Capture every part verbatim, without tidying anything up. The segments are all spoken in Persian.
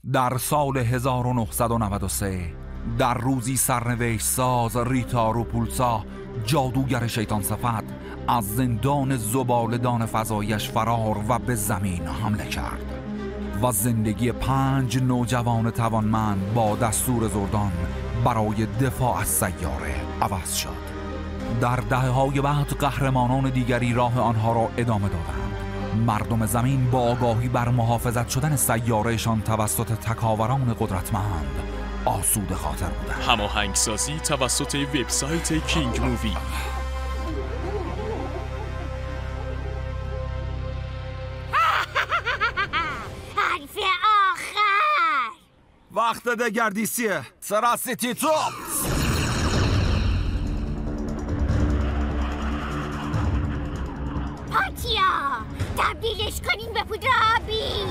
در سال هزار و نهصد و نود و سه در روزی سرنوشت ساز ریتا روپولسا، جادوگر شیطان صفت، از زندان زباله‌دان فضایش فرار و به زمین حمله کرد و زندگی پنج نوجوان توانمند با دستور زردان برای دفاع از سیاره عوض شد. در دهه‌های بعد قهرمانان دیگری راه آنها را ادامه دادند. مردم زمین با آگاهی بر محافظت شدن سیارهشان توسط تکاوران قدرتمند آسوده خاطر بودند. هماهنگسازی توسط وبسایت کینگ مووی. حرف آخر وقت دگردیسیه. سراسیتی توپس. پاتیا تبدیلش کنین به پودر آبی.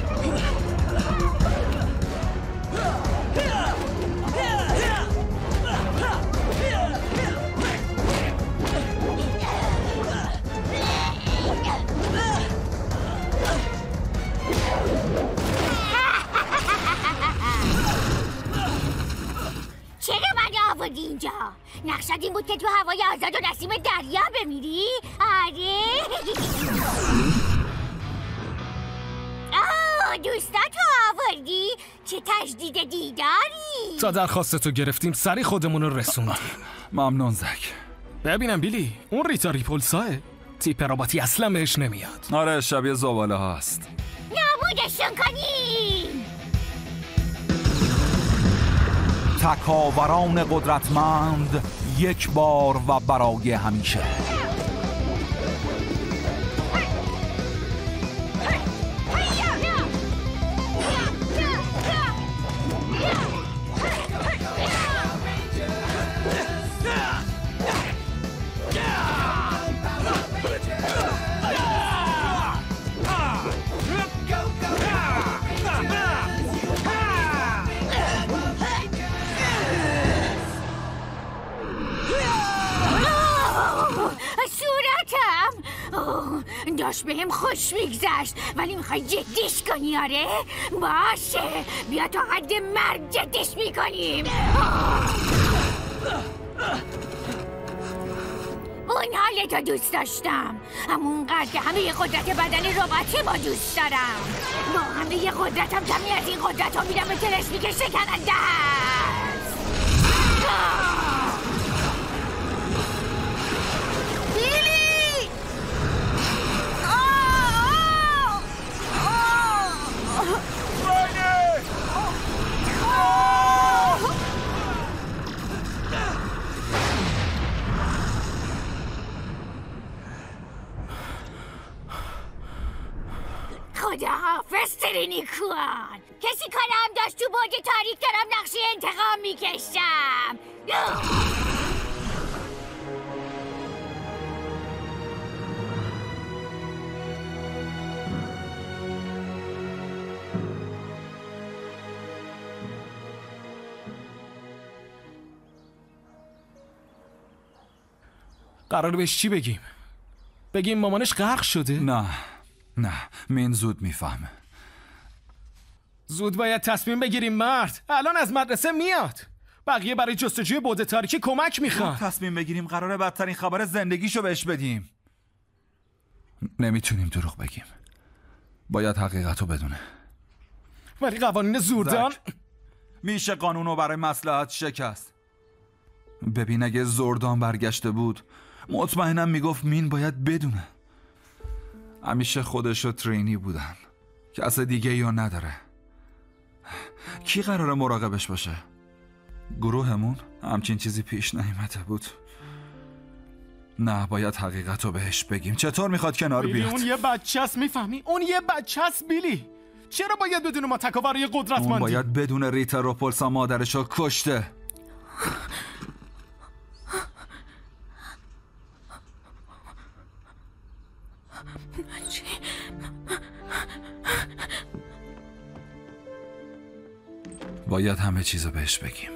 چرا من آوردی اینجا؟ نقشت این بود که تو هوای آزاد و نسیم دریا بمیری؟ آره؟ آه دوستاتو آوردی؟ چه تجدید دیداری؟ تا درخواستتو گرفتیم سری خودمون رو رسوندیم. ممنون زک. ببینم بیلی، اون ریتا ریپولساه تیپ رباتی اصلا بهش نمیاد. آره شبیه زباله هاست. نابودشون کنیم. تکاوران قدرتمند یک بار و برای همیشه. داشت بهم خوش میگذشت ولی میخوای جدیش کنی؟ آره؟ باشه بیا تا حد مرگ جدیش میکنیم. اون حالتو دوست داشتم، همونقدر که همه قدرت بدن رباتی ما دوست دارم. با همه قدرتم کمی از این قدرت ها میدم به تلسمی که شکننده هست. خدا حافظ ترینیکوان. کسی کارم داشت تو برج تاریک دارم نقشه انتقام میکشم. قراره بهش چی بگیم؟ بگیم مامانش غرق شده؟ نه نه من زود میفهمه. زود باید تصمیم بگیریم مرد. الان از مدرسه میاد. بقیه برای جستجوی بعد تاریکی کمک میخوان. تصمیم بگیریم قراره بدترین خبر زندگیشو بهش بدیم. نمیتونیم دروغ بگیم. باید حقیقتو بدونه. ولی قوانین زوردان زک. میشه قانونو برای مصلحت شکست. ببین اگه زوردان برگشته بود مطمئنم میگفت مین باید بدونه. همیشه خودشو ترینی بودن، کس دیگه یا نداره. کی قراره مراقبش باشه؟ گروهمون؟ همچین چیزی پیش نیامده بود. نه باید حقیقتو بهش بگیم. چطور میخواد کنار بیاد؟ اون یه بچه است، میفهمی؟ اون یه بچه است بیلی. چرا باید بدون ما تکاوری قدرتمندی؟ اون باید بدون ریتا روپولسا مادرشو کشته. باید همه چیزو بهش بگیم.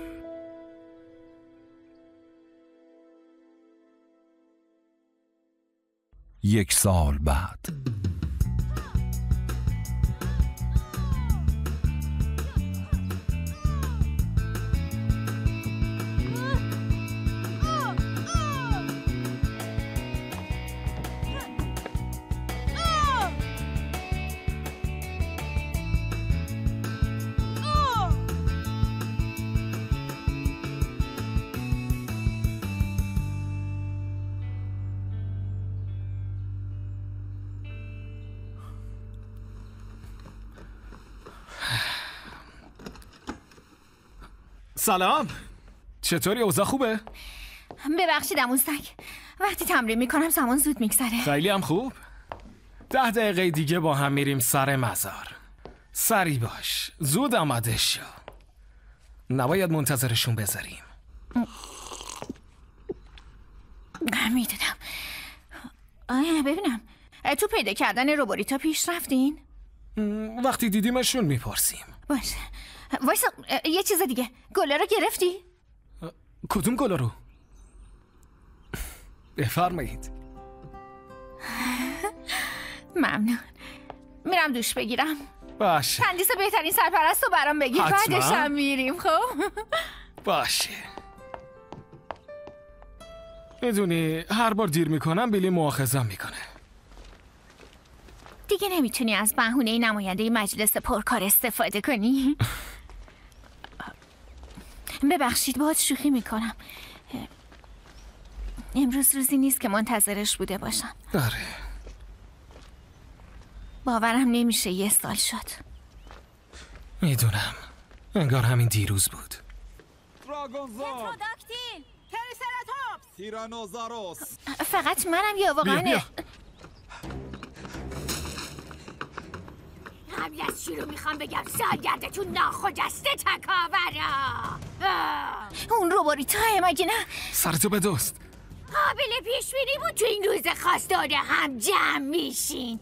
یک سال بعد سلام. چطوری؟ اوضاع خوبه؟ ببخشید عموسک، وقتی تمرین میکنم زمان زود میگذره. خیلی هم خوب. ده دقیقه دیگه با هم میریم سر مزار. سری باش، زود آماده شو. نباید منتظرشون بذاریم. میدونم. آیا ببینم تو پیدا کردن روبوریتا پیش رفتین؟ وقتی دیدیمشون میپرسیم. باشه. وایسا، یه چیز دیگه، گله رو گرفتی؟ کدوم گله رو؟ بفرمایید. ممنون. میرم دوش بگیرم. باشه. کندیس بهترین سرپرست رو برام بگیر. بعدش هم میریم. خب باشه. میدونی هر بار دیر میکنم بیلی مؤاخذه‌ام میکنه. دیگه نمیتونی از بهونه نماینده مجلس پرکار استفاده کنی؟ ببخشید باهات شوخی میکنم. امروز روزی نیست که منتظرش بوده باشم. داره. باورم نمیشه یه سال شد. میدونم. انگار همین دیروز بود. دراگونزور، پتروداکتیل، تریسراتوپس، تیرانوزاروس. فقط منم یا واقعا بیا بیا. قبل از شروع میخوام بگم سالگردتون ناخجسته تکاورا. اون روبوریتا مگه نه؟ سرتو بدوست. قابل پیش بینی بود تو این روز خاص داره هم جمع میشین.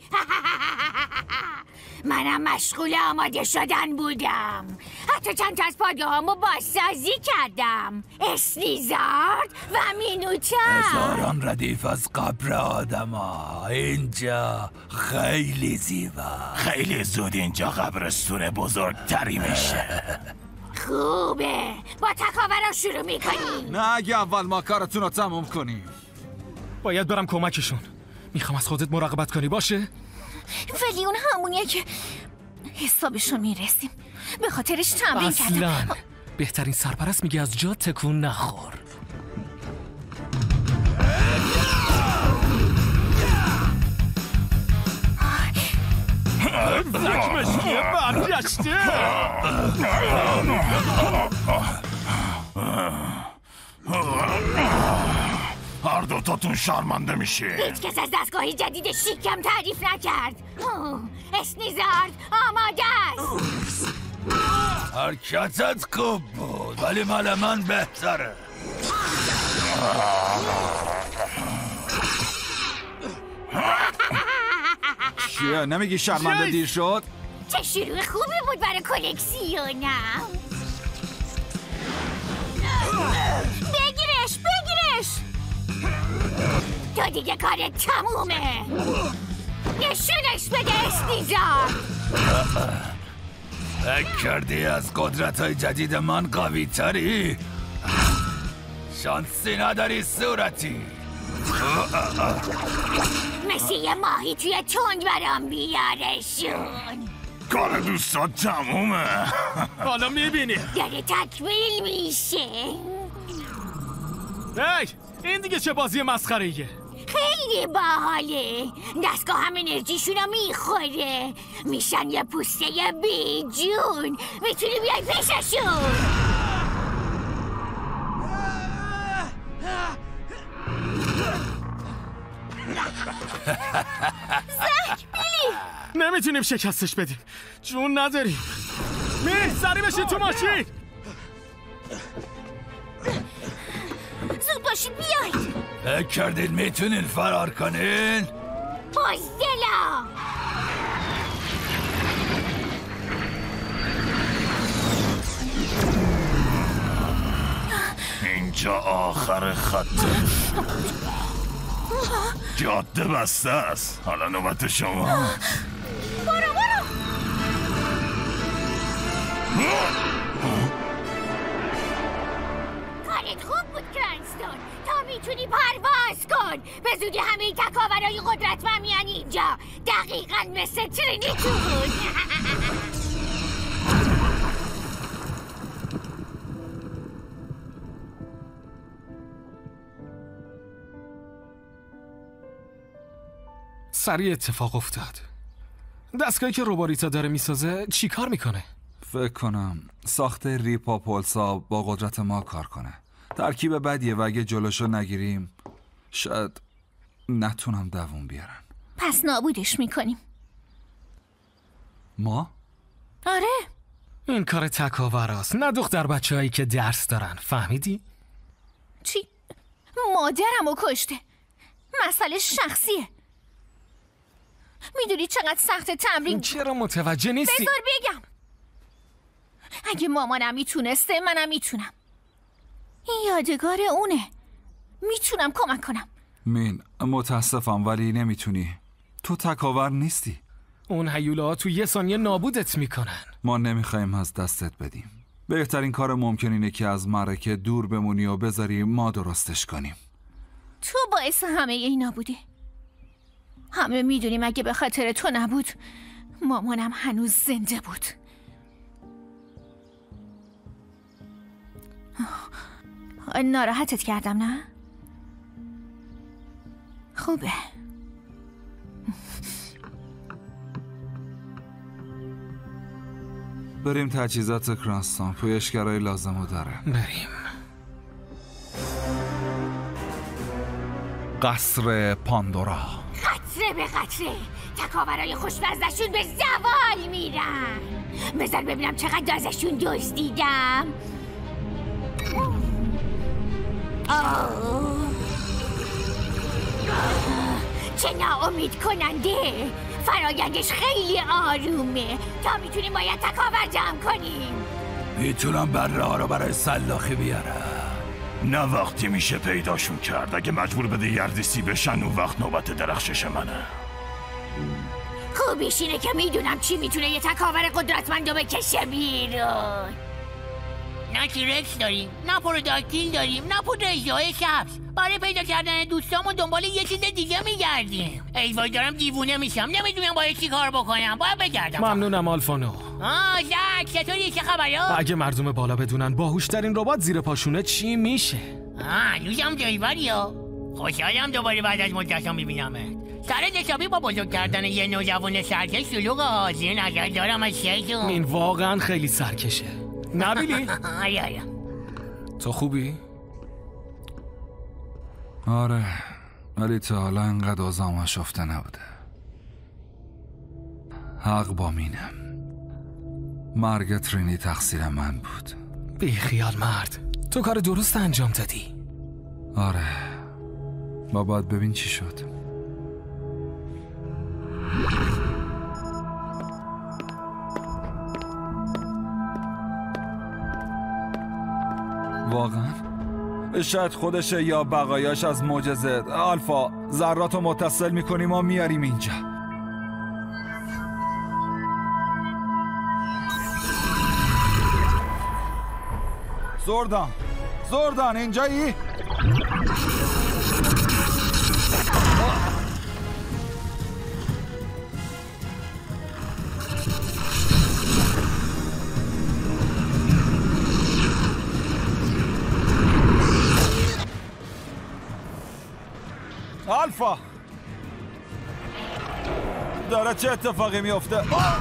منم مشغول آماده شدن بودم. حتی چند تا از پادگاهامو بازسازی کردم. اسنیزارد و مینوتا. هزاران ردیف از قبر آدما. اینجا خیلی زیبا. خیلی زود اینجا قبرستون بزرگتری میشه. خوبه، با تکاورا شروع میکنیم. نه اگه اول ما کارتون رو تموم کنیم. باید برم کمکشون. میخوام از خودت مراقبت کنی باشه؟ ولی اون همونیه که حسابشون میرسیم. به خاطرش تمرین کردم. اصلاً بهترین سرپرست میگه از جا تکون نخور. زکمشکیه برگشته. هر دوتاتون شرمنده میشه. هیچ کس از دستگاهی جدید شیکم تعریف نکرد. اسنیزارد آماده است. حرکتت خوب بود ولی مال من بهتره. چیه؟ نمیگی شرمنده دیر شد؟ چه شروع خوبی بود برای کلکسیونم. بگیرش بگیرش. تو دیگه کارت تمومه. نشونش بده اسنیزارد. فکر کردی از قدرت‌های جدید من قوی تری؟ شانسی نداری صورتی. مثل یه ماهی توی تند برام بیارشون. کار دوستات تمومه. حالا میبینی. داره تکمیل میشه. هی این دیگه چه بازی مسخره‌ایه؟ خیلی باحاله. دستگاه هم انرژیشونو میخوره. میشن یه پوسته بی جون. میتونی بیای پیششون. زک بیلی نمیتونیم شکستش بدیم. جون نداریم. می سری بشین تو ماشین. زود باشید بیایید. فکر کردید میتونین فرار کنین؟ بزدلا اینجا آخر خطه. جاده بسته است. حالا نوبت شما. برو برو. کارت خوب بود کرنستون. تا میتونی پرواز کن. به زودی همه این تکاورای قدرتمند میان اینجا. دقیقاً مثل ترینیتون. سریع اتفاق افتاد. دستگاهی که روبوریتا داره میسازه چی کار میکنه؟ فکر کنم ساخته ریپا پولسا با قدرت ما کار کنه. ترکیب بدیه و اگه جلوشو نگیریم شاید نتونم دووم بیارن. پس نابودش میکنیم. ما؟ آره. این کار تکاوراست، نه دختر بچه هایی که درس دارن. فهمیدی؟ چی؟ مادرمو کشته. مسئله شخصیه. میدونی چقدر سخت تمرین؟ چرا متوجه نیستی؟ بذار بگم. اگه مامانم میتونسته منم میتونم. این یادگار اونه. میتونم کمک کنم. مین متاسفم ولی نمیتونی. تو تکاور نیستی. اون هیولاها تو یه ثانیه نابودت میکنن. ما نمیخوایم از دستت بدیم. بهترین کار ممکن اینه که از معرکه دور بمونی و بذاری ما درستش کنیم. تو باعث همه اینا بودی. همه میدونیم اگه به خاطر تو نبود مامانم هنوز زنده بود. ناراحتت کردم نه؟ خوبه. بریم تجهیزات کرانستان. پویشگرای لازمو داره. بریم. قصر پاندورا. قطره به قطره تکاورای خوشمزدشون به زوال میرن. بذار ببینم چقدر ازشون دزدیدم. چه ناامید کننده. فرایندش خیلی آرومه. تا میتونیم باید تکاور جمع کنیم. میتونم بره ها رو برای سلاخی بیارم. نه وقتی میشه پیداشون کرد. اگه مجبور بده یردیسی بشن اون وقت نوبت درخشش منه. خوبیش اینه که میدونم چی میتونه یه تکاور قدرتمندو بکشه بیرون. نه تیرکس داریم، نه پروداکتیل داریم، نه پودر اشیاء سبز. برای پیدا کردن دوستامون دنبال یه چیز دیگه میگردیم. ای وای دارم دیوونه میشم. نمیدونم باید چی کار بکنم. باید بگردم. ممنونم آلفانو. آه زک چطوری؟ چه خبرها؟ اگه مردم بالا بدونن باهوشترین ربات زیر پاشونه چی میشه؟ آه هنوزم جایبری ها. خوشحالم دوباره بعد از مدت ها میبینمت. سرت حسابی با بزرگ کردن یه نوجوان سرکش شلوغ حاضر نظر دارم از شیطون. این واقعا خیلی سرکشه. نبیلی؟ آیا آیا تو خوبی؟ آره ولی تا حالا انقدر آزام شفته نبوده. حق با مینم. مرگ ترینی تقصیر من بود. بی خیال مرد، تو کار درست انجام دادی. آره با باید ببین چی شد. واقعا؟ شاید خودشه یا بقایاش از معجزه. آلفا ذراتو متصل میکنیم و میاریم اینجا. زوردان زوردان اینجایی؟ آلفا داره چه اتفاقی میفته؟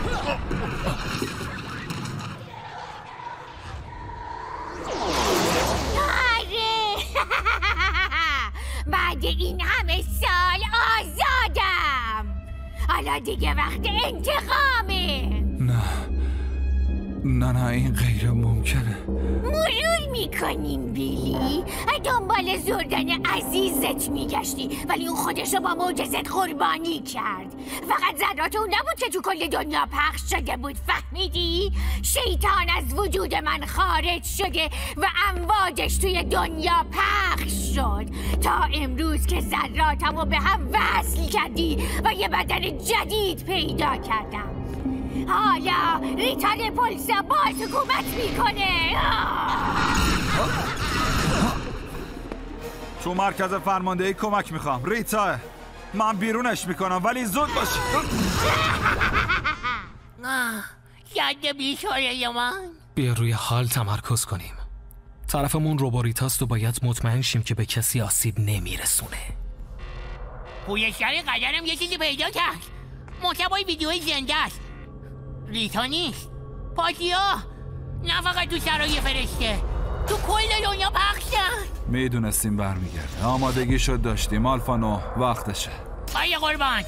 بعد این همه سال آزادم. حالا دیگه وقت انتقامه. نه نه نه این غیر ممکنه. مرور میکنیم بیلی. دنبال زوردن عزیزت میگشتی ولی اون خودشو با معجزت قربانی کرد. فقط ذرات اون نبود که تو کل دنیا پخش شده بود. فهمیدی؟ شیطان از وجود من خارج شده و امواجش توی دنیا پخش شد تا امروز که ذراتمو به هم وصل کردی و یه بدن جدید پیدا کردم. حالا ریتان پولسا باز حکومت میکنه. تو مرکز فرماندهی کمک میخوام. ریتا من بیرونش میکنم ولی زود باشی. ید بیچاره من. بیا روی حال تمرکز کنیم. طرفمون روبوریتاست و باید مطمئن شیم که به کسی آسیب نمیرسونه. پویشگر قدرم یه چیزی پیدا کرد. محتوای ویدیوی زنده است. ریتا نیست. پاتیا نه فقط تو سرای فرشته، تو کل دنیا پخشن. میدونستیم برمیگرده، آمادگی شد داشتیم. آلفانو وقتشه. آیه قربان،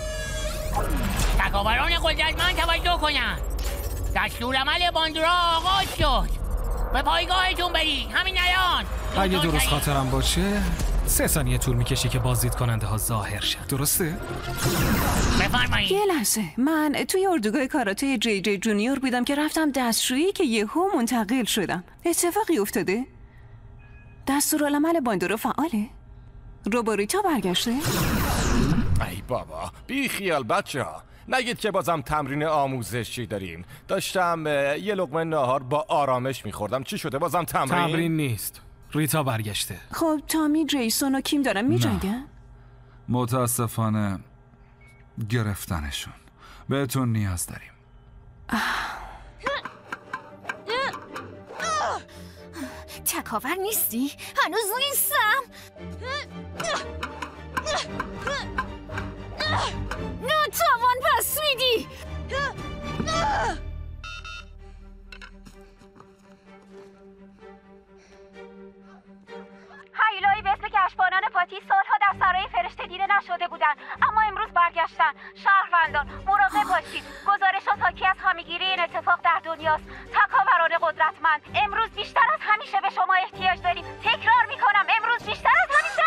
تکاوران قدرتمند توجه کنن. دستور عمل باندورا آغاز شد. به پایگاهتون برید همین الان. اگه درست خاطرم باشه سه ثانیه طول میکشه که بازدید کننده ها ظاهر شد، درسته؟ بفرمایید. یه لحظه، من توی اردوگاه کاراته جی جی جونیور بودم که رفتم دستشویی که یهو منتقل شدم. اتفاقی افتاده؟ دستورالعمل باندورا فعاله؟ روبوریتا برگشته؟ ای بابا بی خیال بچه ها، نگید که بازم تمرین آموزشی داریم. داشتم یه لقمه ناهار با آرامش میخوردم. چی شده بازم تمرین؟ تمرین نیست، ریتا برگشته. خب تامی، جیسون و کیم دارن میجنگن؟ متاسفانه گرفتنشون. بهتون نیاز داریم. تکاور نیستی؟ هنوز نیستم. ناتوان پس میدی. هیولایی به اسم کشفانان پاتی سالها در سرای فرشته دیده نشده بودن، اما امروز برگشتن. شهروندان مراقب باشید. گزارشات حاکی از همه‌گیری این اتفاق در دنیاست. تکاوران قدرتمند، امروز بیشتر از همیشه به شما احتیاج داریم. تکرار میکنم، امروز بیشتر از همیشه.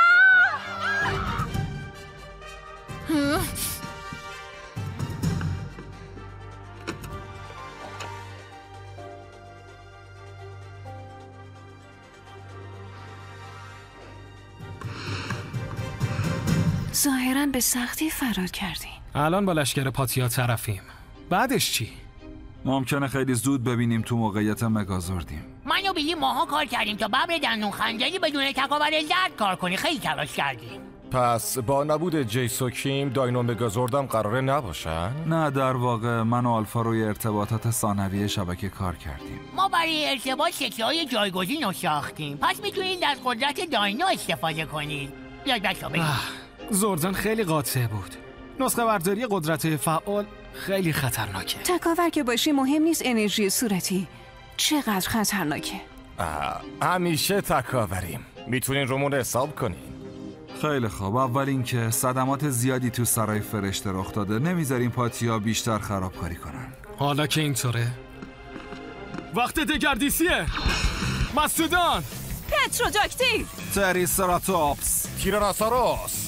ظاهراً به سختی فرار کردین. الان با لشکر پاتیا طرفیم. بعدش چی؟ ممکنه خیلی زود ببینیم تو موقعیت مگازوردیم. من و بیلی ماها کار کردیم تا ببر دندون خنجری بدون تکاور زرد کار کنی. خیلی تلاش کردیم. پس با نبود جیسو کیم داینو مگازوردم قراره نباشن؟ نه، در واقع من و آلفا روی ارتباطات ثانویه شبکه کار کردیم. ما برای ارتباط شکل‌های جایگزین رو ساختیم. پس میتونید از قدرت داینو استفاده کنید. بیاید بچه‌ها بریم. زوردان خیلی قاطع بود. نسخه برداری قدرت فعال خیلی خطرناکه. تکاور که باشی مهم نیست انرژی صورتی چقدر خطرناکه. همیشه تکاوریم، میتونین رومون حساب کنین. خیلی خوب، اول اینکه صدمات زیادی تو سرای فرشته رخ داده، نمیذاریم پاتیا بیشتر خرابکاری کنن. حالا که اینطوره وقت دگردیسیه. مستودان، پتروجاکتیو، تریسراتوپس، تیراناساروس.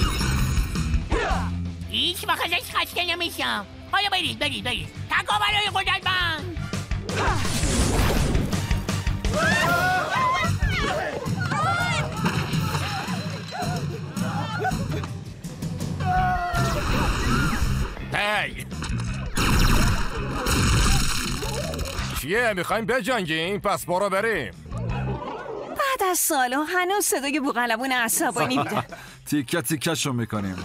هیچ وقت ازش خسته نمیشم. حالا برید برید برید تکاورای قدرتمند. هی چیه؟ میخوایم بجنگیم؟ پس برو بریم. بعد از سالها هنوز صدای بوقلمون عصبانی میده. تیکه تیکه شو میکنیم.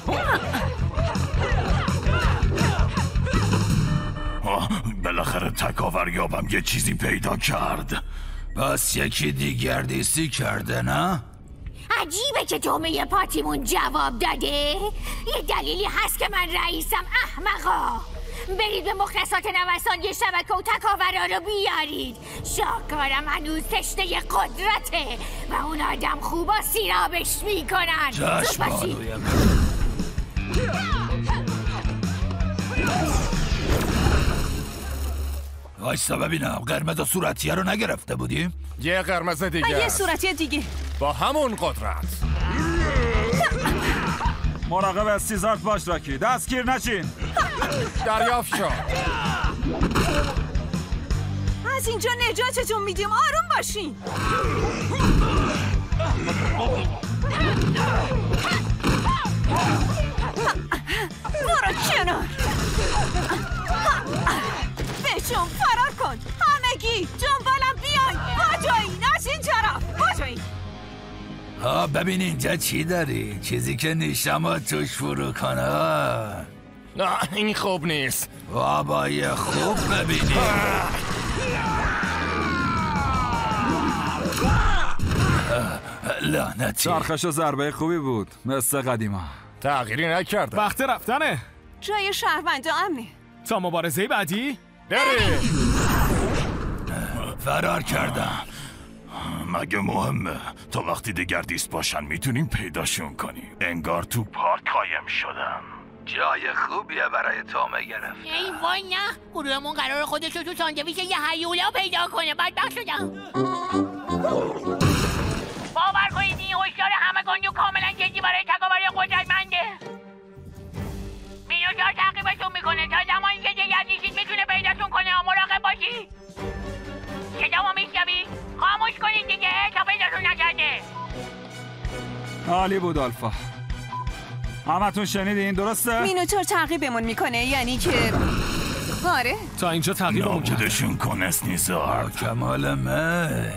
بالاخره تکاور یابم یه چیزی پیدا کرد. بس یکی دیگردیسی کرده نه؟ عجیبه که جامعه پاتیمون جواب داده. یه دلیلی هست که من رئیسم احمقا. برید به مختصات نوسانی شبکه و تکاورا رو بیارید. شاهکارم هنوز تشنه قدرته و اون آدم خوبا سیرابش میکنن. چشم بانویم. وایستا ببینم، قرمز صورتیه رو نگرفته بودیم؟ یه قرمز دیگه و یه صورتی دیگه با همون قدرت. مراقب استیزارت باش راکی، دستگیر نشین. دریافت شد. از اینجا نجاتتون میدیم، آروم باشین. برو کنار. بهشون فرار کن. همگی دنبالم بیاین. بجایین از این طرف. بجایین. ها ببین اینجا چی داری؟ چیزی که نیشما توش فرو کنه. نه این خوب نیست. بابای خوب ببینی. لعنتی. چرخش و ضربه خوبی بود مثل قدیما. تغییری نکرده. وقت رفتنه. جای شهروندا امنه. تا مبارزه بعدی بریم. فرار کردم. مگه مهمه؟ تا وقتی دگردیس باشن میتونیم پیداشون کنیم. انگار تو پارک قایم شدم. جای خوبیه برای تومه گرفت. ای وای نه، گروهمون قرار خودش رو تو ساندویچ یه هیولا پیدا کنه. بدبخت شدم. باور کنید این هشدار همه گنجو کاملا جدی برای تکاور قدرتمنده. مینوتار تعقیبتون میکنه تا زمانی که دگردیسید میتونه پیداتون کنه. مراقب باشید. صدامو میشنوید؟ خاموش کنید دیگه تا پیداتون نکرده. عالی بود آلفا. همتون شنیدین درسته؟ مینوتور تعقیبمون میکنه، یعنی که آره تا اینجا تعقیبمون کرد. نابودشون کن اسنیزار. کمال می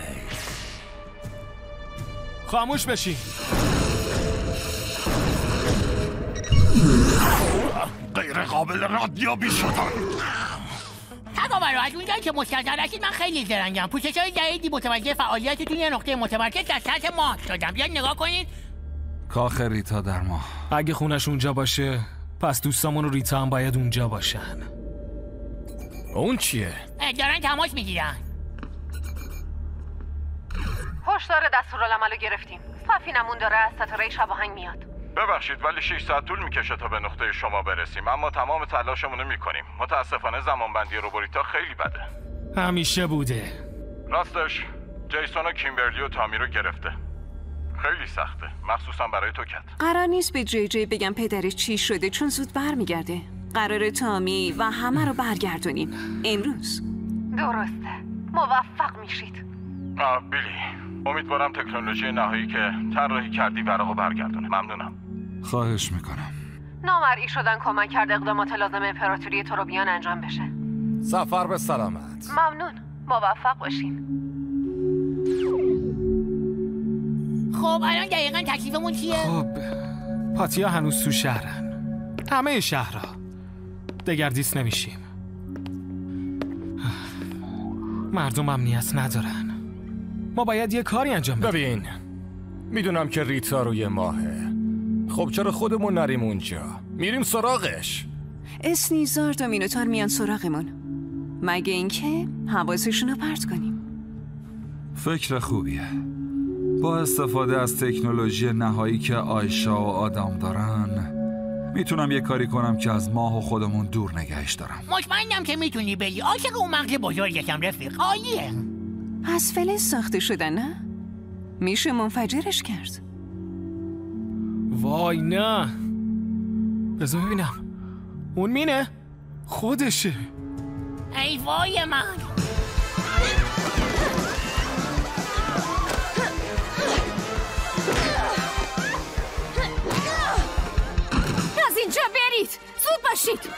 خاموش بشین. غیر قابل ردیابی شدن. تکاور از اونجایی که مستظر هستید من خیلی زرنگم. پوشش‌های جدیدی متوجه فعالیتتون یه نقطه متمرکز در سطح ماه شدم. بیاید نگاه کنید. کاخ ریتا در ماه. اگه خونش اونجا باشه پس دوستامون و ریتا هم باید اونجا باشن. اون چیه؟ دارن تماس میگیرن. هشدار دستورالعملو گرفتیم. سفینمون داره از ستاره شباهنگ میاد. ببخشید ولی شش ساعت طول میکشه تا به نقطه شما برسیم، اما تمام تلاشمون رو میکنیم. متاسفانه زمانبندی روبوریتا خیلی بده. همیشه بوده. راستش جیسون و کیمبرلی و تامی رو گرفته. خیلی سخته، مخصوصا برای تو کت. قرار نیست به جی جی بگم پدرش چی شده چون زود برمیگرده. قرار تامی و همه رو برگردونیم امروز. درسته، موفق میشید. آه بیلی، امیدوارم تکنولوژی نهایی که طراحی کردی ورقو برگردونه. ممنونم. خواهش میکنم. نامرئی شدن کمک کرد اقدامات لازم امپراتوری توروبیان انجام بشه. سفر به سلامت. ممنون، موفق باشین. خب الان دقیقا تکلیفمون چیه؟ خب پاتیا هنوز تو شهرن. همه شهرها. دگردیس نمیشیم. مردم امنیت ندارن. ما باید یه کاری انجام بدیم. ببین میدونم که ریتا روی ماهه. خب چرا خودمون نریم اونجا؟ میریم سراغش. اسنیزارد و مینوتار میان سراغمون، مگه اینکه حواسشون رو پرت کنیم. فکر خوبیه. با استفاده از تکنولوژی نهایی که آیشا و آدم دارن میتونم یه کاری کنم که از ماه و خودمون دور نگهش دارم. مطمئنم که میتونی بری. عاشق اون مغز بزرگشم رفیق. عالیه. از فلز ساخته شدن نه؟ میشه منفجرش کرد. وای نه. بذار ببینم. اون مینه؟ خودشه. ای وای من. از اینجا برید. زود باشید.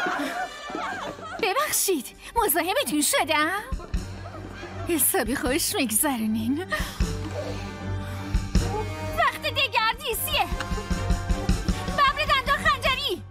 ببخشید مزاحمتون شدم؟ حسابی خوش میگذرونین. وقت دگردیسیه. ببر دندان خنجری.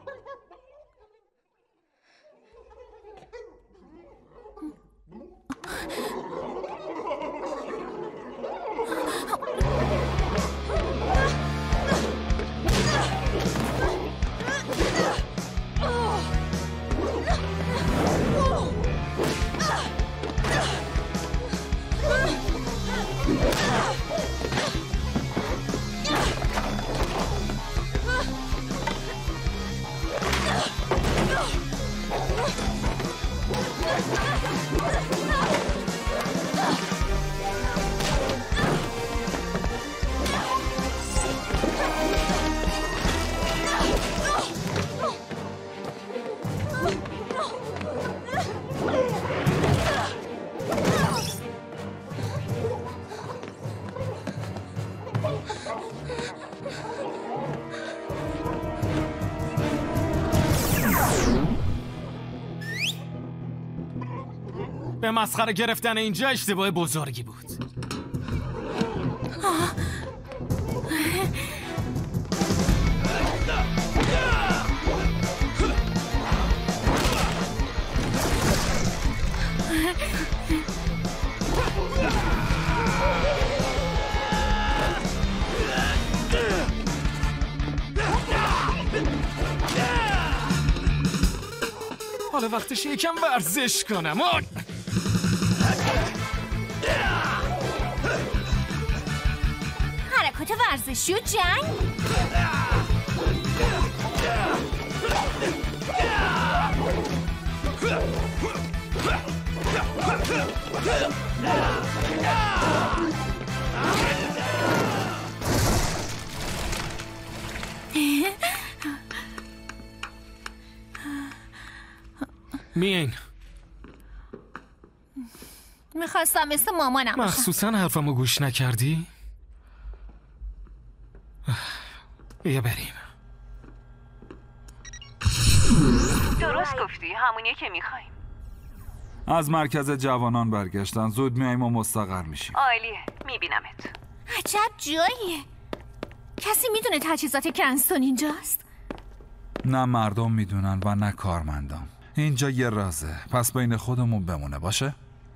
به مسخره گرفتن اینجا اشتباه بزرگی بود. حالا وقتش یکم ورزش کنم. پرستشی و جنگ؟ مین میخواستم مثل مامانم باشم. مخصوصا حرفمو گوش نکردی؟ بیا بریم. درست گفتی، همونیه که میخوایم. از مرکز جوانان برگشتن، زود میاییم و مستقر میشیم. عالیه، میبینمت. عجب جاییه. کسی میدونه تجهیزات کرنستون اینجاست؟ نه مردم میدونن و نه کارمندان. اینجا یه رازه، پس بین خودمون بمونه باشه؟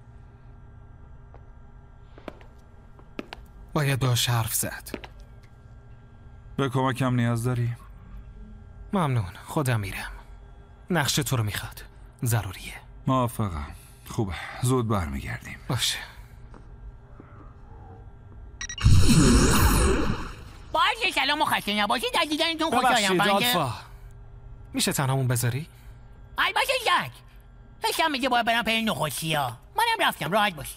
باید باش حرف زد. به کمکم نیاز داری؟ ممنون، خودم میرم. نقشه تو رو میخواد، ضروریه. موافقم. خوبه، زود برمیگردیم. باشه. باشه سلام و خسته نباشید، در دیدنتون خوشحالم. ببخشید آلفا، میشه تنهامون بذاری؟ البته یک حسم میگه باید برم پی نخوشی ها. منم رفتم، راحت باشی.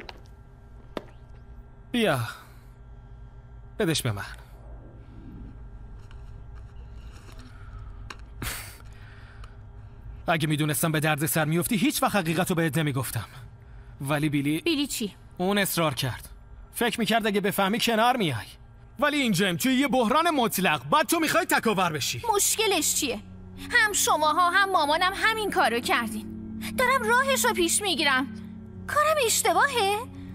بیا بدش به من. اگه میدونستم به درد سر میفتی هیچ وقت حقیقت رو بهت نمیگفتم. ولی بیلی بیلی چی؟ اون اصرار کرد. فکر میکرد اگه بفهمی کنار میای. ولی اینجایم توی یه بحران مطلق، بعد تو میخوای تکاور بشی. مشکلش چیه؟ هم شماها هم مامانم همین کارو کردین. دارم راهش رو پیش میگیرم. کارم اشتباهه؟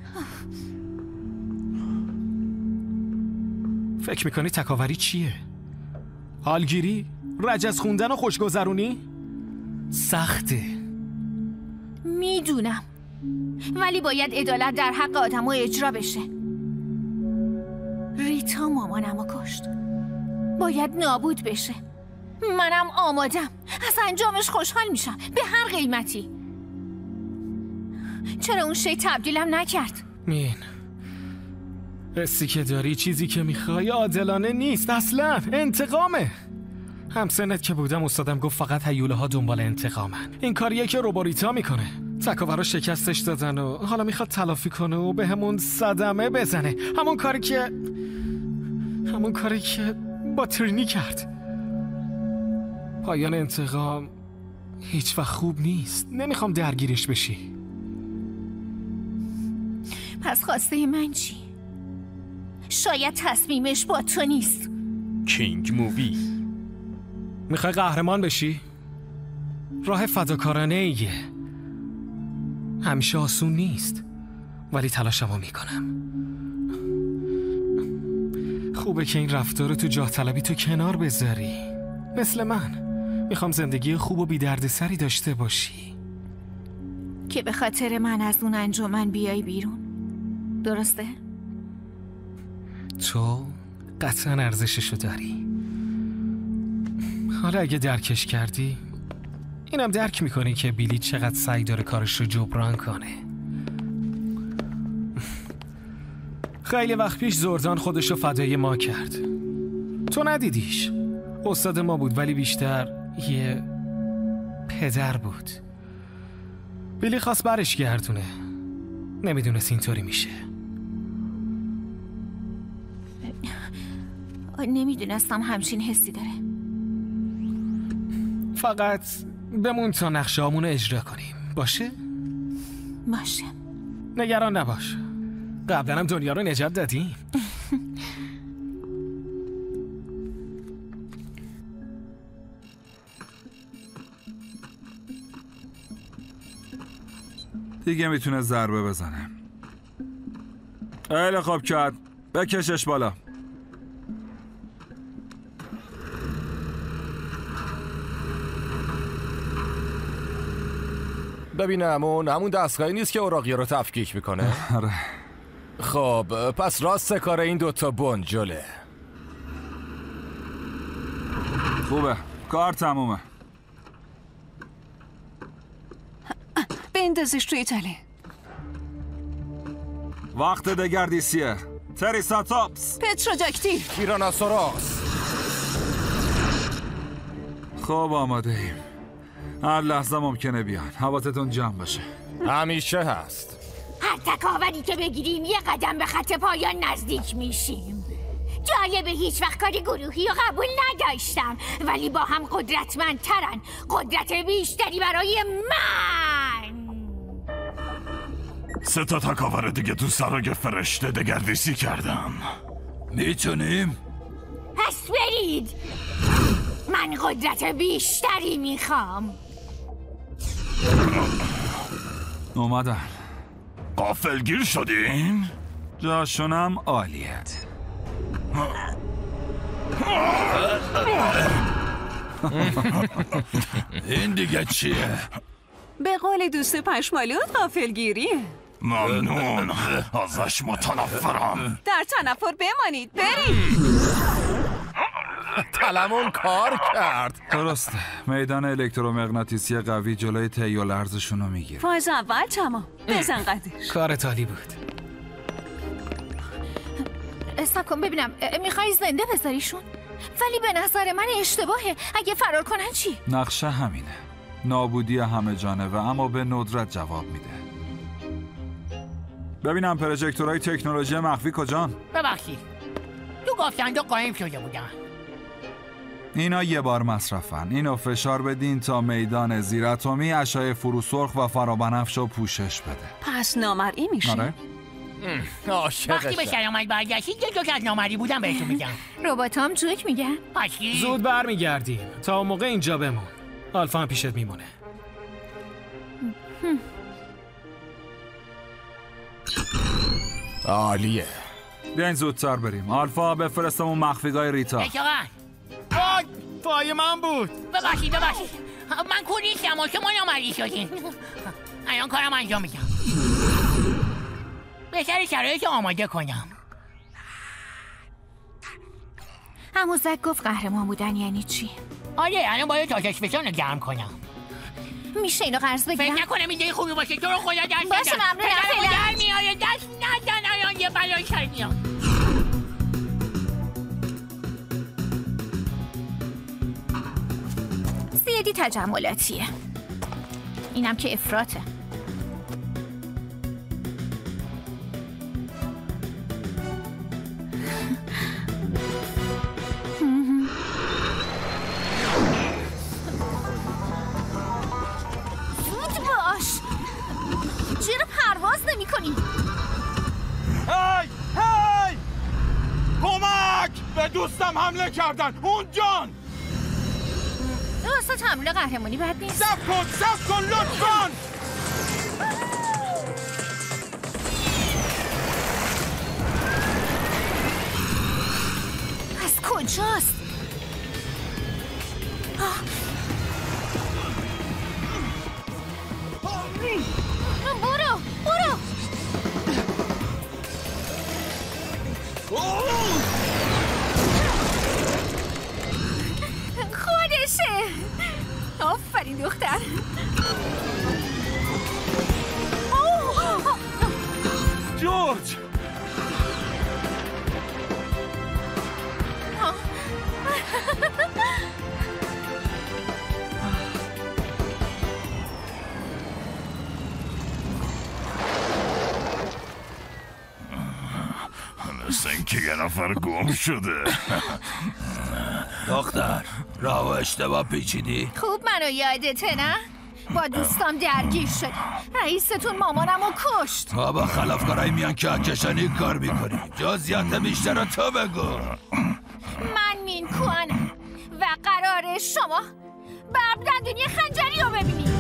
فکر میکنی تکاوری چیه؟ حالگیری؟ رجز خوندن و خوشگذرونی؟ سخته. میدونم، ولی باید عدالت در حق آدم ها اجرا بشه. ریتا مامانم رو کشت، باید نابود بشه. منم آمادم، از انجامش خوشحال میشم به هر قیمتی. چرا اون شی تبدیلم نکرد؟ مین، حسی که داری، چیزی که میخوای عادلانه نیست اصلا. انتقامه. همسنت که بودم استادم گفت فقط هیوله ها دنبال انتقامن. این کاریه که روبوریتا میکنه. تکاورا شکستش دادن و حالا میخواد تلافی کنه و به همون صدمه بزنه. همون کاری که همون کاری که با ترینی کرد. پایان انتقام هیچ وقت خوب نیست. نمیخوام درگیرش بشی. پس خواسته من چی؟ شاید تصمیمش با تو نیست. کینگ مووی. میخوای قهرمان بشی؟ راه فداکارانه ایه. همیشه آسون نیست، ولی تلاشمو میکنم. خوبه که این رفتار تو جاه طلبی تو کنار بذاری. مثل من میخوام زندگی خوب و بی دردسری داشته باشی. که به خاطر من از اون انجمن بیای بیرون، درسته؟ تو قطعا ارزششو داری. حالا اگه درکش کردی، اینم درک میکنی که بیلی چقدر سعی داره کارش رو جبران کنه. خیلی وقت پیش زردان خودش رو فدای ما کرد. تو ندیدیش. استاد ما بود ولی بیشتر یه پدر بود. بیلی خواست برش گردونه. نمیدونست اینطوری میشه. نمیدونستم همچین حسی داره. فقط بمون تا نقشه هامونو اجرا کنیم. باشه؟ باشه. نگران نباش. قبلا هم دنیا رو نجات دادیم. دیگه میتونه ضربه بزنه. خیلی خوب کرد. بکشش بالا. ببینم اون همون دستگاهی نیست که اوراقی رو تفکیک میکنه. آره. خب پس راست کار این دوتا بنجله. خوبه، کار تمومه. بندازش توی تله. وقت دگردیسیه. تریساتاپس، پتروژاکتیل، تیراناسوراس. خب آماده ایم. هر لحظه ممکنه بیان. حواستون جمع باشه. همیشه هست. هر تکاوری که بگیریم یه قدم به خط پایان نزدیک میشیم. جالبه هیچ وقت کاری گروهی رو قبول نداشتم، ولی با هم قدرتمندترن. قدرت بیشتری برای من. سه تا تکاور دیگه تو سرای فرشته دگردیسی کردم. میتونیم؟ پس برید. من قدرت بیشتری میخوام. اومدن. غافلگیر شدین؟ جاشونم عالیت. این دیگه چیه؟ به قول دوست پشمالوت غافلگیریه. ممنون، ازش متنفرم. در تنفر بمانید، برید. تلمون کار کرد. درسته. میدان الکترومغناطیسی قوی جلوی طی و لرزشون رو میگیره. فاز اول تمام. بزن قدش. کارت عالی بود. صبر کن ببینم، میخوای زنده بذاریشون؟ ولی به نظر من اشتباهه. اگه فرار کنن چی؟ نقشه همینه. نابودی همه جانبه، اما به ندرت جواب میده. ببینم پروژکتورهای تکنولوژی مخفی کجان؟ ببخشید، تو گاف صندوق قایم شده بودن. اینا یه بار مصرفن. اینو فشار بدین تا میدان زیراتمی اشعه فروسرخ و فرابنفش رو پوشش بده. پس نامرئی میشه. آره؟ وقتی به سلامت برگشتید یه جوک از نامرئی بودم بهتون میگم. رباتام جوک میگن. پشی زود برمیگردیم. تا موقع اینجا بمون. آلفا هم پیشت میمونه. عالیه. بیاین زودتر بریم. آلفا بفرستمون مخفیگاه ریتا. اشاقا پای من بود. ببخشید ببخشید من کور نیستم و شما نامرئی شدین. الان کارم انجام میدم. بهتر شرایط آماده کنم. عموزک گفت قهرمان بودن یعنی چی؟ آره الان باید تاشش فشان رو گرم کنم. میشه اینو قرض بگیرم؟ فکر نکنم ایده خوبی باشه. تو رو خدا دست باشه ممنونم. پدرمو در میاره. دست ندن الان یه بلای سر میاد. زیادی تجملاتیه. اینم که افراطه. زود باش. چرا پرواز نمی کنی؟ هی هی کمک! به دوستم حمله کردن. اون جان راست حمله قهرمانی بد نیست. صبر کن صبر کن لطفاً. از کجاست؟ آه. برو برو. خودشه. آفرین دختر. جورج مثل اینکه یه نفر گم شده. دختر راهو اشتباه پیچیدی؟ خوب منو یادته نه؟ با دوستام درگیر شد. رئیستون مامانمو کشت. ما با خلافکارایی میان که کشانی کار میکنی. جزئیات بیشتر رو تو بگو. من مین کوانم و قراره شما برب دندونی خنجری رو ببینید.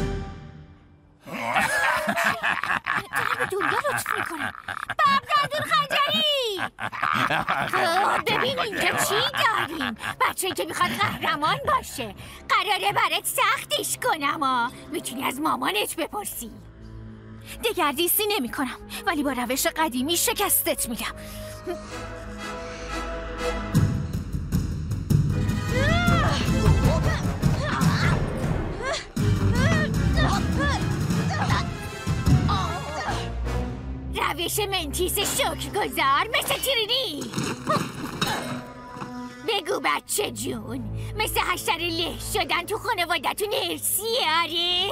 دارم به دنیا لطف میکنم. برب دندون خنجری. ببین اینجا چی داریم. بچه‌ای که میخواد قهرمان باشه. قراره برات سختش کنم ها. میتونی از مامانت بپرسی. دگردیسی نمی کنم ولی با روش قدیمی شکستت میدم. روش مثل منتیس شکرگزار، مثل تیرینی. بگو بچه جون، مثل حشره له شدن تو خانوادتون ارسیه آره؟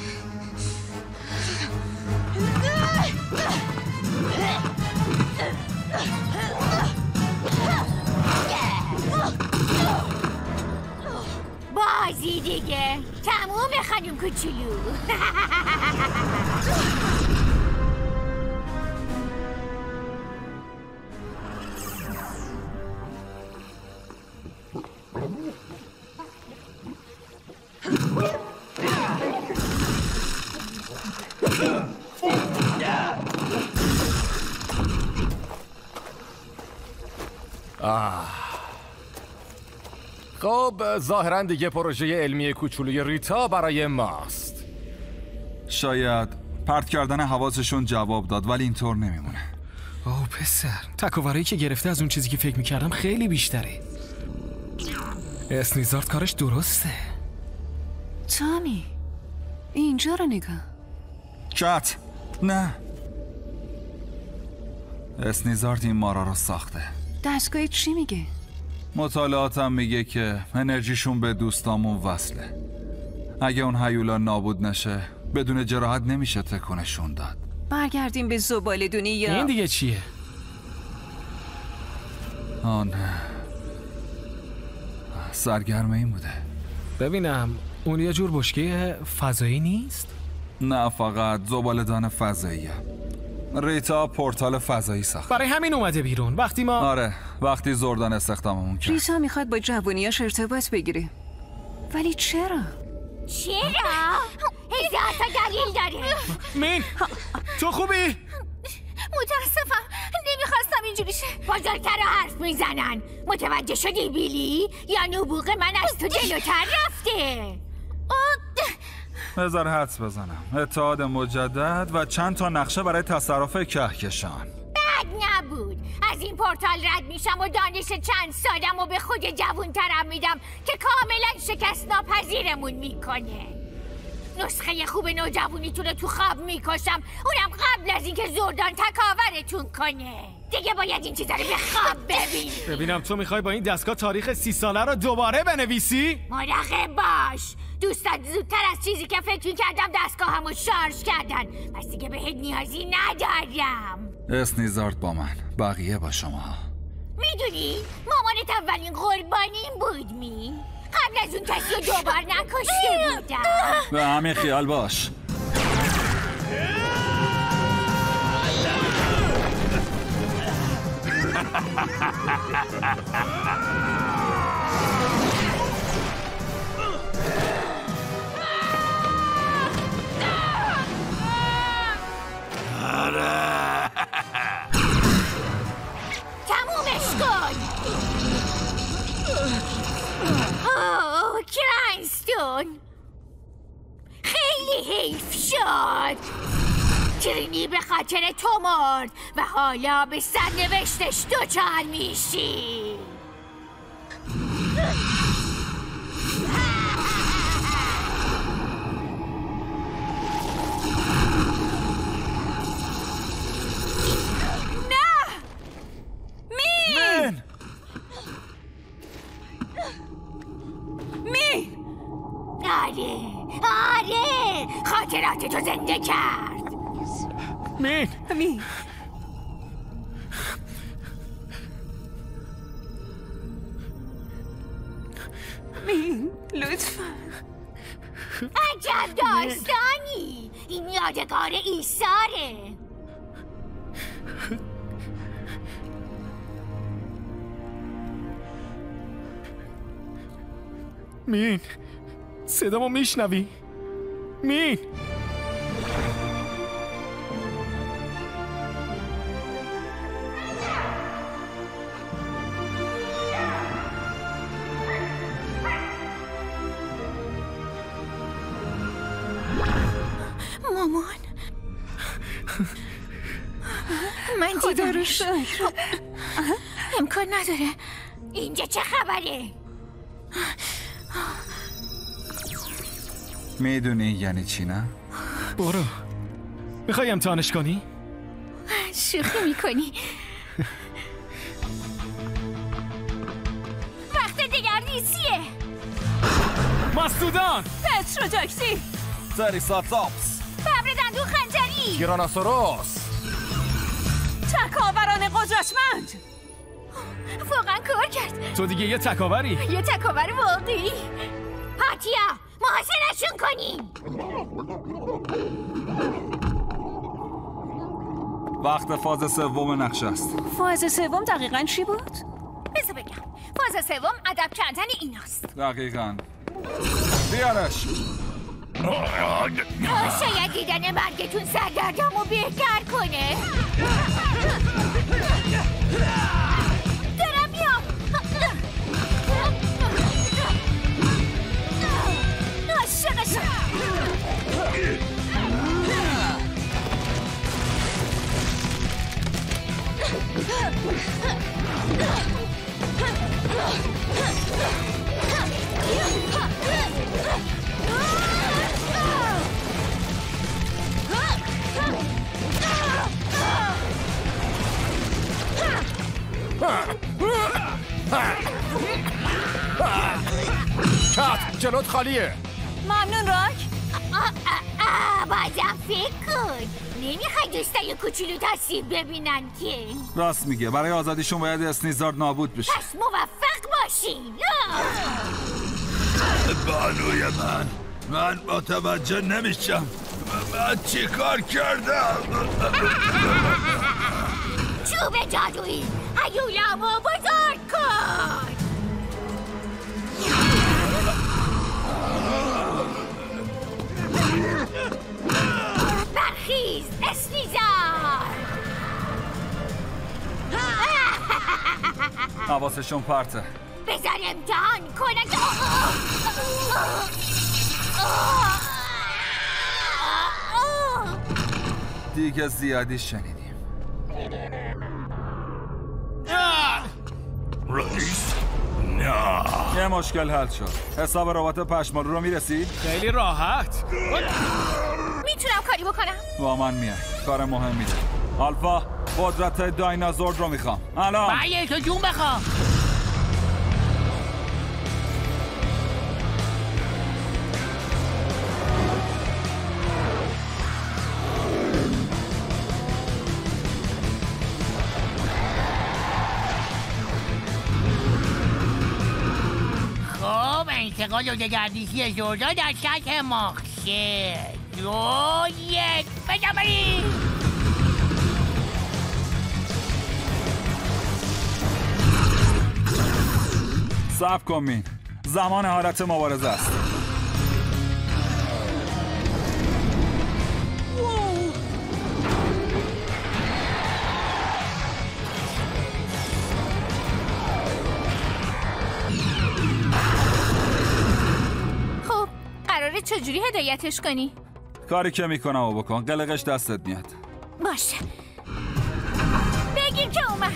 بازی دیگه تموم خانم کوچولو. آه. خب ظاهرا دیگه پروژه علمی کوچولوی ریتا برای ماست. شاید پرت کردن حواسشون جواب داد ولی اینطور نمیمونه. اوه پسر، تکاورایی که گرفته از اون چیزی که فکر میکردم خیلی بیشتره. اسنیزارد کارش درسته. تامی اینجا رو نگاه. کت نه، اسنیزارد این مارا رو ساخته. دستگاه چی میگه؟ مطالعاتم میگه که انرژیشون به دوستامون وصله. اگه اون هیولا نابود نشه بدون جراحت نمیشه تکونشون داد. برگردیم به زباله دونی یا این دیگه چیه؟ آن سرگرمه این بوده. ببینم اون یه جور بشکه فضایی نیست؟ نه، فقط زباله‌دان فضاییه. ریتا پورتال فضایی ساخت. برای همین اومده بیرون. وقتی ما آره، وقتی زردان استخداممون کرد. ریتا میخواد با جوونیاش ارتباط بگیره. ولی چرا؟ چرا؟ هزار تا دلیل داره. مین تو خوبی؟ متاسفم، نمیخواستم اینجوری شه. بزرگتر حرف میزنن. متوجه شدی بیلی؟ یا نبوغ من از تو جلوتر رفته؟ بذار حدس بزنم. اتحاد مجدد و چند تا نقشه برای تصرف کهکشان. بد نبود. از این پورتال رد میشم و دانش چند سالم و به خود جوون ترم میدم که کاملا شکست ناپذیرمون میکنه. نسخه خوب نوجوانیتون رو تو خواب میکشم، اونم قبل از اینکه زردان تکاورتون کنه. دیگه باید این چیزا رو به خواب ببینی. ببینم تو میخوای با این دستگاه تاریخ سی ساله رو دوباره بنویسی؟ مراقب باش. دوستات زودتر از چیزی که فکر میکردم دستگاهمو شارژ کردن، پس دیگه بهت نیازی ندارم. اسنیزارد با من، بقیه با شما. میدونی مامانت اولین قربانیم بود. می قبل از اون کسی رو دوبار نکشته بودم. به همین خیال باش. تمومش کن. اوه کرنستون، خیلی حیف شد. ترینی به خاطر تو مرد و حالا به سرنوشتش دوچار میشی. آره آره، خاطرات تو زنده کرد. مین مین مین لطفا. عجب داستانی. این یادگار ایثاره. مین صدامو میشنوی؟ مین مامان من خدا رو دیدمش. شکر. امکان نداره. اینجا چه خبره؟ میدونی یعنی چی نه؟ برو. میخوای امتحانش کنی؟ شوخی میکنی. وقت دگردیسیه. ماستودان، پتروتاکسی، تریساتاپس، ببر دندون خنجری، گراناسوروس، تکاوران قدرتمند. واقعا کار کرد. تو دیگه یه تکاوری. یه تکاور واقعی. پاتیا محاصره‌شون کنیم. وقت فاز سوم نقشه است. فاز سوم دقیقاً چی بود؟ بذار بگم. فاز سوم ادب کردن ایناست. دقیقاً. بیارش. شاید دیدن مرگتون سردردمو بهتر کنه. دارم میام. عاشقشم. کات جلوت خالیه. ممنون راک. بازم فکر کن. نمیخوای دوستای کوچولو تاثیر ببینن که. راست میگه، برای آزادیشون باید اسنیزارد نابود بشه. پس موفق باشین. بانوی من من متوجه نمیشم. من چی کار کردم؟ چوب جادویی هیولامو بزرگ کن. برخیز اسنیزار. حواسشون پرته. بذار امتحان کنه. دیگه زیادی شنیدیم. رئیس؟ نه. یه مشکل حل شد. حساب ربات پشمالو رو میرسید؟ خیلی راحت. میتونم کاری بکنم؟ با من میای. کار مهمی ده. آلفا قدرت داینازور رو میخوام. الان. بله تو جون بخوام. خب انتقال و دگردیسی زوردا در سطح ماخشه. دو یک بجا بریم. صبر کن مین. زمان حالت مبارزه است. خب قراره چجوری هدایتش کنی؟ کاری که میکنم و بکن. قلقش دستت میاد. باشه. بگیر که اومد.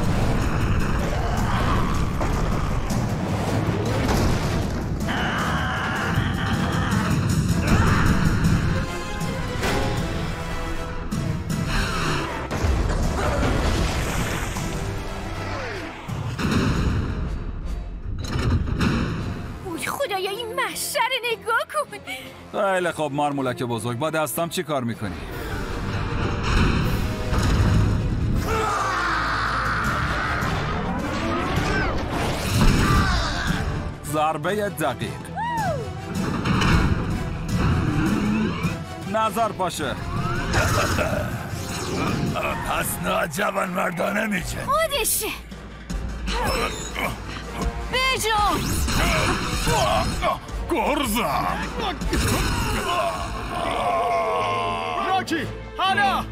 خدایا این محشر نگاه کن. خیلی خب مارمولک بزرگ، با دستم چی کار میکنی؟ ضربه دقیق. نظر باشه. پس ناجوان مردانه میشه. خودشه. بجون گرزم. راکی حالا.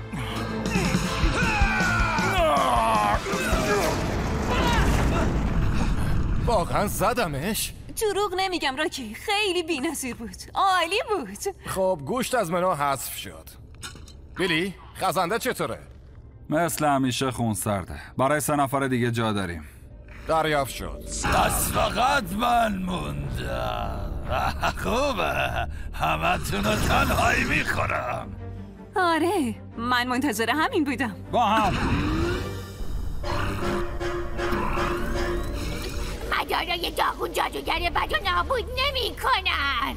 واقعا زدمش؟ دروغ نمیگم راکی، خیلی بی‌نظیر بود. عالی بود. خب گوشت از منو حذف شد. بیلی خزنده چطوره؟ مثل همیشه خون سرده. برای سه نفر دیگه جا داریم. دریافت شد. بس فقط من موندم. خوبه، همه تونو تنهایی میخورم. آره من منتظر همین بودم. با هم مدارای داغون جادوگر بد و نابود نمی کنن.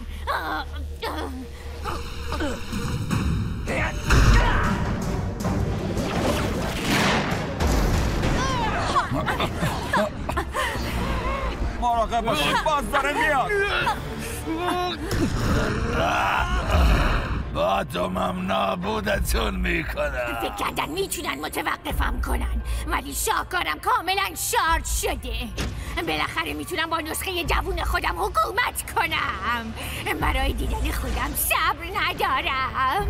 مراقب باشید، باز داره میاد. با دومم نابودتون میکنم. فکر کردن میتونن متوقفم کنن، ولی شاهکارم کاملا شارژ شده. بالاخره میتونم با نسخه جوون خودم حکومت کنم. برای دیدن خودم صبر ندارم.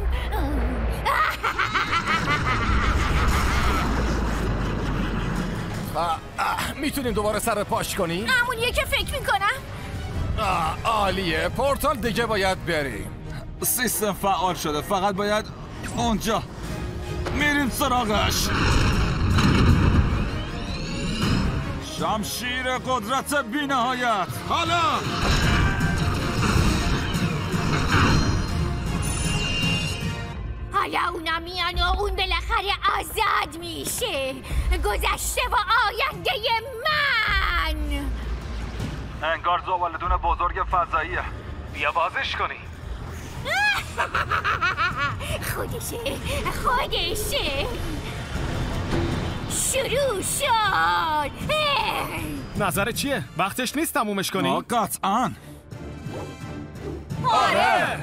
میتونیم دوباره سر پاش کنیم؟ همونیه که فکر میکنم. عالیه، پورتال دیگه باید بریم. سیستم فعال شده، فقط باید اونجا میریم سراغش. شمشیر قدرت بی نهایت. حالا حالا اونا میان و اون بالاخره آزاد میشه. گذشته و آینده من. انگار زبالدون بزرگ فضاییه. بیا بازش کنی. خودشه خودشه. شروع شد. نظرت چیه؟ وقتش نیست تمومش کنی؟ آه قطعاً. آره.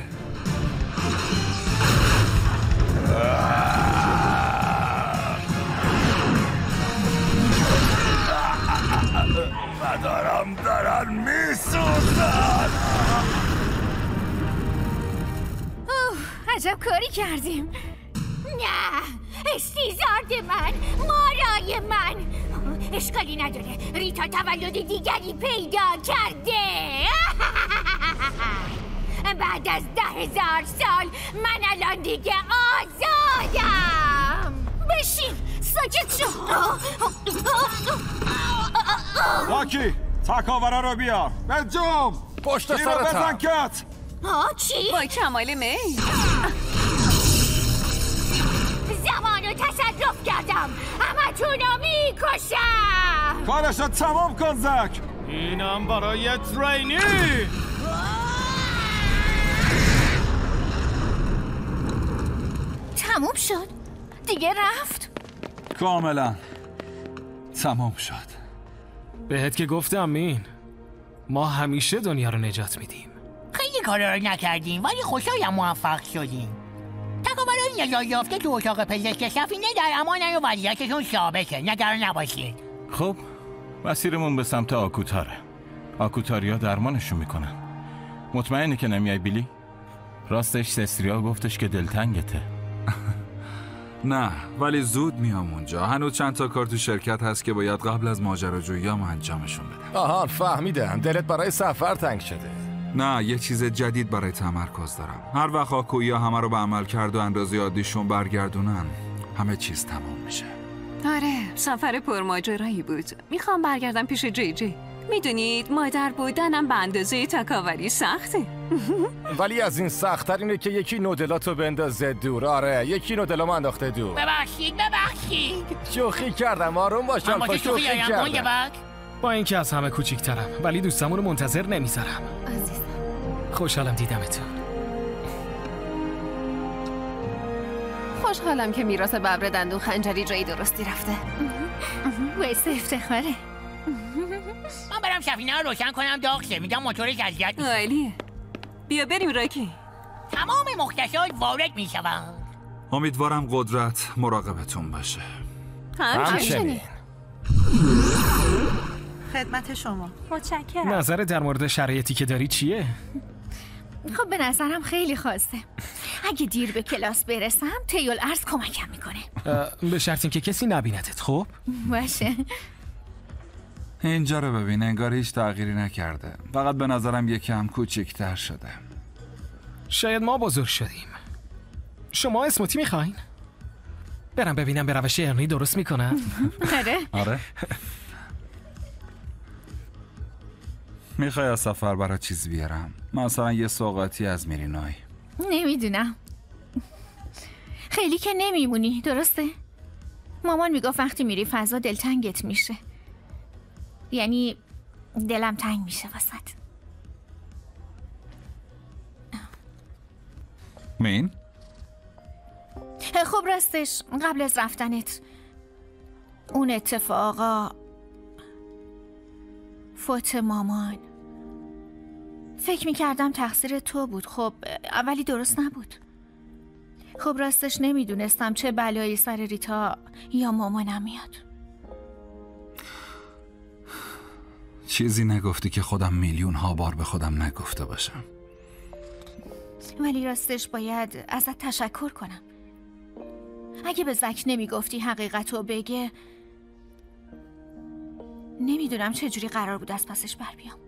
مدارم دارن میسوزن. عجب کاری کردیم. نه، استیزارد من، مارای من. اشکالی نداره، ریتا تولد دیگری پیدا کرده. بعد از ده هزار سال من الان دیگه آزادم. بشین، ساکت شو. راکی، تکاورا رو بیار. بجم پشت سرتم بزن کت. ها چی؟ با کمال میل. زمانو تصرف کردم، همه تونو میکشم. کارشو تمام کن زک. اینم برای ترینی. تموم شد؟ دیگه رفت؟ کاملا تمام شد. بهت که گفتم مین، ما همیشه دنیا رو نجات میدیم. خیلی کارا رو نکردیم ولی خوشحالم موفق شدیم. تکاورای نجات یافته تو اتاق پزشک سفینه در امانن و وضعیتشون ثابته. نگران نباشید. خب مسیرمون به سمت آکوتاره. آکوتاریا درمانشون میکنن. مطمئنی که نمیای بیلی؟ راستش سستریا گفتش که دلتنگته. نه ولی زود میام اونجا. هنوز چند تا کار تو شرکت هست که باید قبل از ماجراجوییام انجامشون بدم. آها فهمیدم، دلت برای سفر تنگ شده. نه یه چیز جدید برای تمرکز دارم. هر وقت آکویا همه رو به عمل کرد و اندازه عادیشون برگردونن همه چیز تموم میشه. آره سفر پرماجرایی بود. میخوام برگردم پیش جی جی. میدونید مادر بودنم به اندازه تکاوری سخته. ولی از این سخت‌تر اینه که یکی نودلاتو بندازه دور. آره یکی نودلامو انداخته دور. ببخشید ببخشید. شوخی کردم، آروم باش الفا، شوخی کردم. با اینکه از همه کوچیک‌ترم ولی دوستمون رو منتظر نمیذارم. عزیزم خوشحالم دیدمتون. خوشحالم که میراث ببر دندون خنجری جایی درستی رفته. ویسه افتخاره. من برم سفینه رو روشن کنم داغ شه. میگم موتورش اذیت میشه. عالیه. بیا بریم راکی. تمام مختصات وارد میشوند. امیدوارم قدرت مراقبتون باشه. همچنین. خدمت شما. متشکرم. نظر در مورد شرایطی که داری چیه؟ خب به نظرم خیلی خواسته. اگه دیر به کلاس برسم تیول ارز کمکم میکنه. به شرط اینکه کسی نبیندت. خب باشه. اینجا رو ببین، انگار هیچ تغییری نکرده. فقط به نظرم یکم کوچیک‌تر شده. شاید ما بزرگ شدیم. شما اسموتی میخواین؟ برم ببینم به روش ارنی درست میکنن. آره آره. میخوای از سفر برای چیز بیارم؟ مثلا یه سوغاتی از میرینای. نمیدونم. خیلی که نمیمونی، درسته؟ مامان میگفت وقتی میری فضا دلتنگت میشه. یعنی دلم تنگ میشه واسط. مین؟ خب راستش قبل از رفتنت اون اتفاقا، فوت مامان، فکر میکردم تقصیر تو بود. خب اولی درست نبود. خب راستش نمیدونستم چه بلایی سر ریتا یا مامانم میاد. چیزی نگفتی که خودم میلیون ها بار به خودم نگفته باشم. ولی راستش باید ازت تشکر کنم. اگه به زک نمیگفتی حقیقتو بگه، نمیدونم چجوری قرار بود از پسش بر بیام.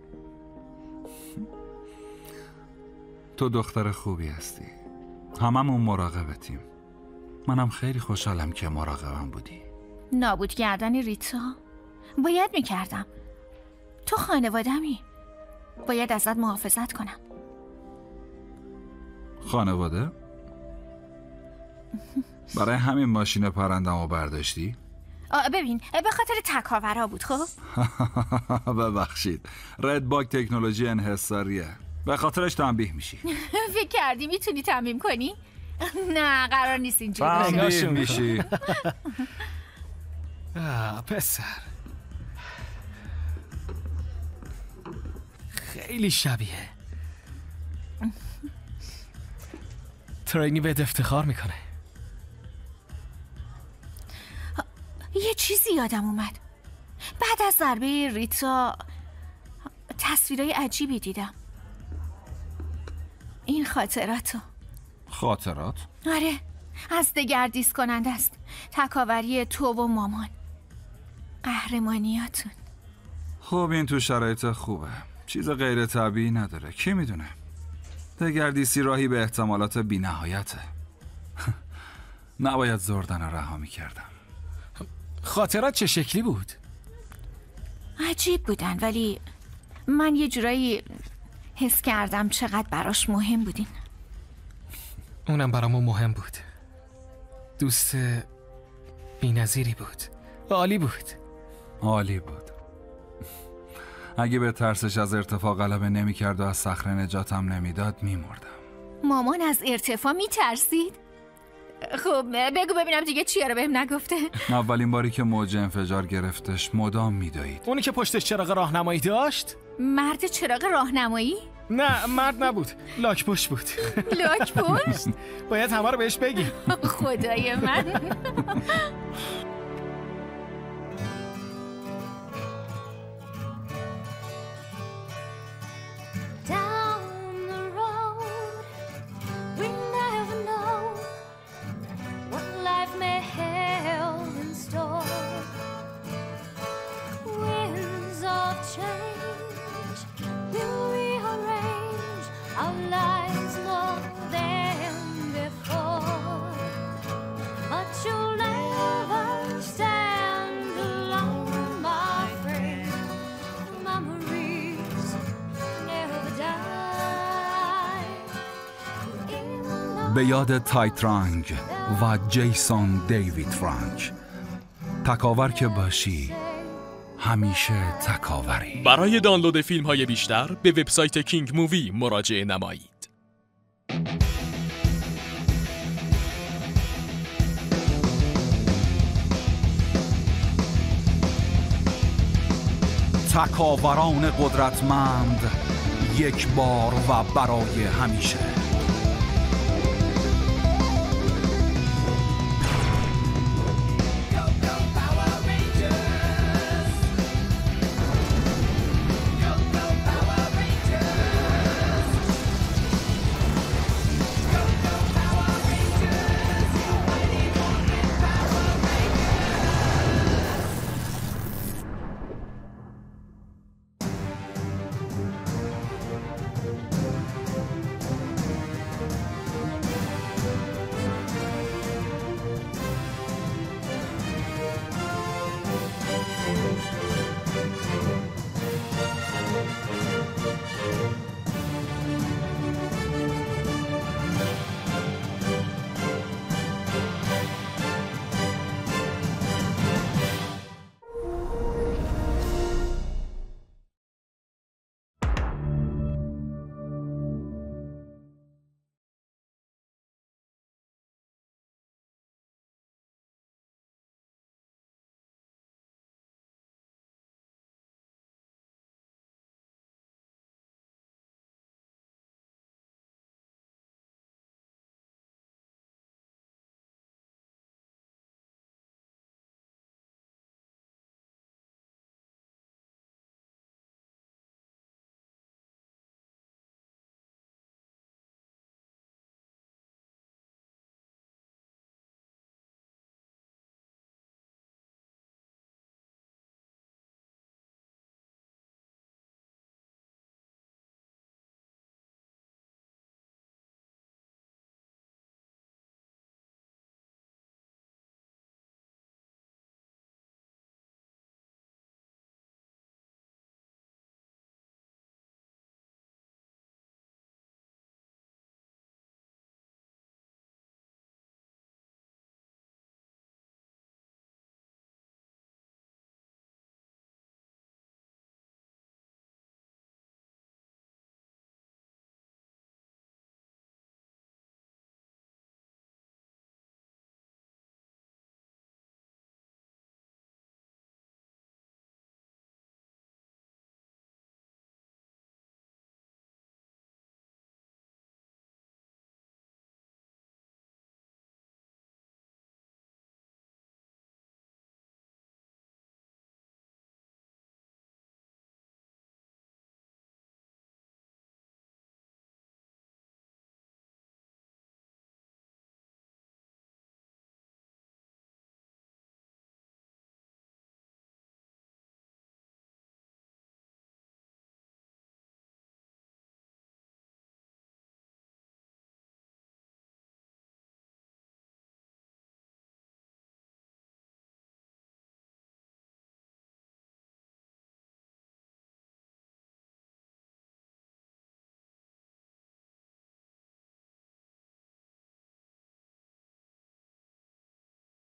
تو دختر خوبی هستی. هممون مراقبتیم. منم خیلی خوشحالم که مراقبم بودی. نابود کردن ریتا باید میکردم. تو خانوادمی، باید ازت محافظت کنم. خانواده؟ برای همین ماشین پرندمو برداشتی؟ ببین به خاطر تکاورا بود. خب ببخشید، رد باگ تکنولوژی انحصاریه، به خاطرش تنبیه میشی. فکر کردی میتونی تنبیه کنی؟ نه قرار نیست اینجوری تنبیه میشی. پسر خیلی شبیه. ترینی بهت افتخار میکنه. یه چیزی یادم اومد. بعد از ضربه ریتا تصویرای عجیبی دیدم. این خاطراتو. خاطرات؟ آره، از دگردیس کننده است. تکاوری تو و مامان، قهرمانیاتون. خب این تو شرایط خوبه، چیز غیر طبیعی نداره. کی میدونه؟ دگردیسی راهی به احتمالات بی نهایته. نباید زردن رها میکردم. خاطرات چه شکلی بود؟ عجیب بودن، ولی من یه جورایی حس کردم چقدر براش مهم بودین. اونم برامون مهم بود. دوست بی‌نظیری بود. عالی بود. عالی بود. اگه به ترسش از ارتفاع غلبه نمی کرد و از صخره نجاتم نمیداد میمردم. مامان از ارتفاع میترسید؟ خب بگو ببینم دیگه چیه رو بهم نگفته. اولین باری که موج انفجار گرفتش مدام میدوید. اونی که پشتش چراغ راهنمایی داشت؟ مرد چراغ راهنمایی؟ نه مرد نبود، لاک پشت بود. لاک پشت؟ باید همه رو بهش بگی. خدای من. به یاد تایترانگ و جیسون دیوید فرانک. تکاور که باشی همیشه تکاوری. برای دانلود فیلم های بیشتر به وبسایت کینگ مووی مراجعه نمایید. تکاوران قدرتمند، یک بار و برای همیشه.